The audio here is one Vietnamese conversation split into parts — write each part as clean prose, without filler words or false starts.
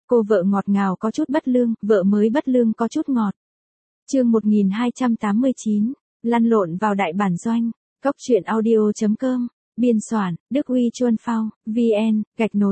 Cô vợ ngọt ngào có chút bất lương, vợ mới bất lương có chút ngọt. Chương 1289, lăn lộn vào đại bản doanh. Cốc truyện audio.com, biên soạn, Đức Huy Chuân Phao, VN,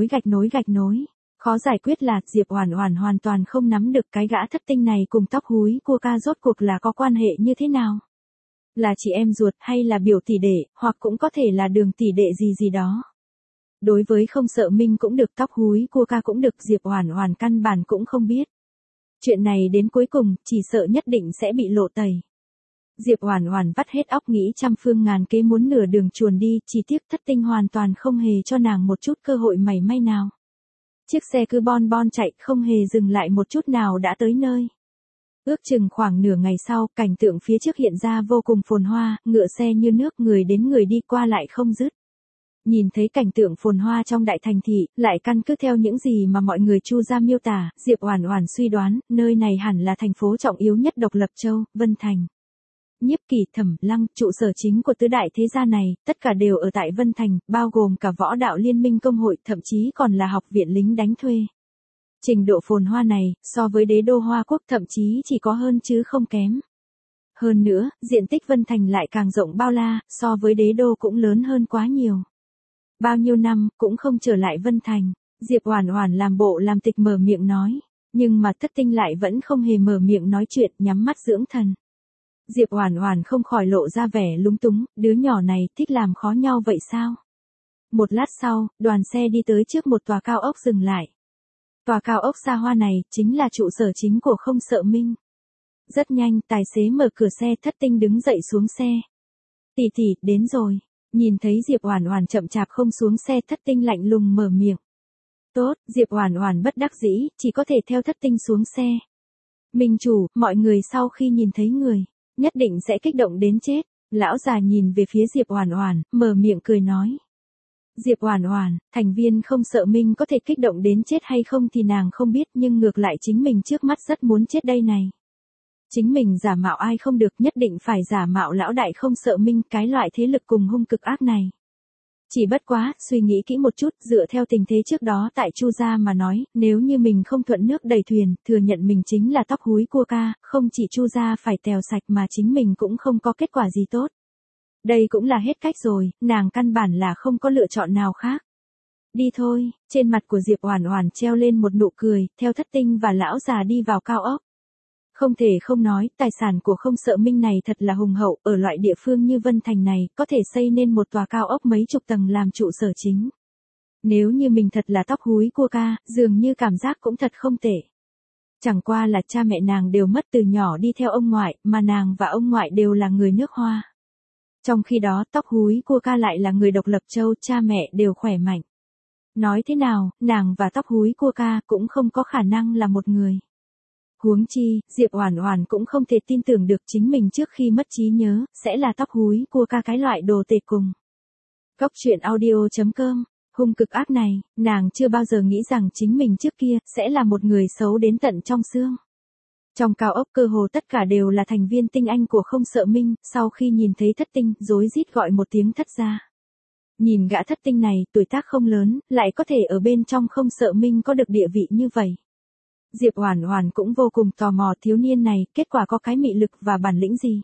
gạch nối. Khó giải quyết là Diệp Oản Oản hoàn toàn không nắm được cái gã thất tinh này cùng tóc húi cua ca rốt cuộc là có quan hệ như thế nào. Là chị em ruột hay là biểu tỷ đệ, hoặc cũng có thể là đường tỷ đệ gì đó. Đối với không sợ Minh cũng được, tóc húi cua ca cũng được, Diệp Oản Oản căn bản cũng không biết. Chuyện này đến cuối cùng, chỉ sợ nhất định sẽ bị lộ tẩy. Diệp Oản Oản vắt hết óc nghĩ trăm phương ngàn kế muốn nửa đường chuồn đi, chỉ tiếc thất tinh hoàn toàn không hề cho nàng một chút cơ hội mảy may nào. Chiếc xe cứ bon bon chạy, không hề dừng lại một chút nào đã tới nơi. Ước chừng khoảng nửa ngày sau, cảnh tượng phía trước hiện ra vô cùng phồn hoa, ngựa xe như nước, người đến người đi qua lại không dứt. Nhìn thấy cảnh tượng phồn hoa trong đại thành thị, lại căn cứ theo những gì mà mọi người Chu gia miêu tả, Diệp Oản Oản suy đoán, nơi này hẳn là thành phố trọng yếu nhất Độc Lập Châu, Vân Thành. Nhiếp Kỳ, Thẩm Lăng, trụ sở chính của tứ đại thế gia này, tất cả đều ở tại Vân Thành, bao gồm cả Võ Đạo Liên Minh công hội, thậm chí còn là học viện lính đánh thuê. Trình độ phồn hoa này, so với đế đô Hoa Quốc thậm chí chỉ có hơn chứ không kém. Hơn nữa, diện tích Vân Thành lại càng rộng bao la, so với đế đô cũng lớn hơn quá nhiều. Bao nhiêu năm, cũng không trở lại Vân Thành, Diệp Oản Oản làm bộ làm tịch mở miệng nói, nhưng mà thất tinh lại vẫn không hề mở miệng nói chuyện, nhắm mắt dưỡng thần. Diệp Oản Oản không khỏi lộ ra vẻ lúng túng, đứa nhỏ này thích làm khó nhau vậy sao? Một lát sau, đoàn xe đi tới trước một tòa cao ốc dừng lại. Tòa cao ốc xa hoa này chính là trụ sở chính của Không Sợ Minh. Rất nhanh, tài xế mở cửa xe, thất tinh đứng dậy xuống xe. Tỷ tỷ, đến rồi. Nhìn thấy Diệp Oản Oản chậm chạp không xuống xe, thất tinh lạnh lùng mở miệng. Tốt, Diệp Oản Oản bất đắc dĩ, chỉ có thể theo thất tinh xuống xe. Minh chủ, mọi người sau khi nhìn thấy người, nhất định sẽ kích động đến chết. Lão già nhìn về phía Diệp Oản Oản, mở miệng cười nói. Diệp Oản Oản, thành viên Không Sợ Minh có thể kích động đến chết hay không thì nàng không biết, nhưng ngược lại chính mình trước mắt rất muốn chết đây này. Chính mình giả mạo ai không được, nhất định phải giả mạo lão đại Không Sợ Minh, cái loại thế lực cùng hung cực ác này. Chỉ bất quá, suy nghĩ kỹ một chút, dựa theo tình thế trước đó tại Chu gia mà nói, nếu như mình không thuận nước đẩy thuyền, thừa nhận mình chính là tóc húi cua ca, không chỉ Chu gia phải tèo sạch mà chính mình cũng không có kết quả gì tốt. Đây cũng là hết cách rồi, nàng căn bản là không có lựa chọn nào khác. Đi thôi, trên mặt của Diệp Oản Oản treo lên một nụ cười, theo thất tinh và lão già đi vào cao ốc. Không thể không nói, tài sản của Không Sợ Minh này thật là hùng hậu, ở loại địa phương như Vân Thành này, có thể xây nên một tòa cao ốc mấy chục tầng làm trụ sở chính. Nếu như mình thật là tóc húi cua ca, dường như cảm giác cũng thật không tệ. Chẳng qua là cha mẹ nàng đều mất từ nhỏ đi theo ông ngoại, mà nàng và ông ngoại đều là người nước Hoa. Trong khi đó, tóc húi cua ca lại là người Độc Lập Châu, cha mẹ đều khỏe mạnh. Nói thế nào, nàng và tóc húi cua ca cũng không có khả năng là một người. Huống chi, Diệp Oản Oản cũng không thể tin tưởng được chính mình trước khi mất trí nhớ, sẽ là tóc húi cua ca cái loại đồ tệ cùng. Cốc truyện audio.com, hung cực ác này, nàng chưa bao giờ nghĩ rằng chính mình trước kia, sẽ là một người xấu đến tận trong xương. Trong cao ốc cơ hồ tất cả đều là thành viên tinh anh của Không Sợ Minh, sau khi nhìn thấy thất tinh, rối rít gọi một tiếng thất gia. Nhìn gã thất tinh này, tuổi tác không lớn, lại có thể ở bên trong Không Sợ Minh có được địa vị như vậy. Diệp Oản Oản cũng vô cùng tò mò thiếu niên này, kết quả có cái mị lực và bản lĩnh gì.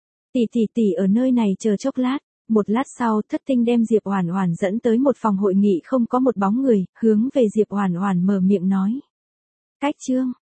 Tỷ ở nơi này chờ chốc lát. Một lát sau, thất tinh đem Diệp Oản Oản dẫn tới một phòng hội nghị không có một bóng người, hướng về Diệp Oản Oản mở miệng nói. Cách chương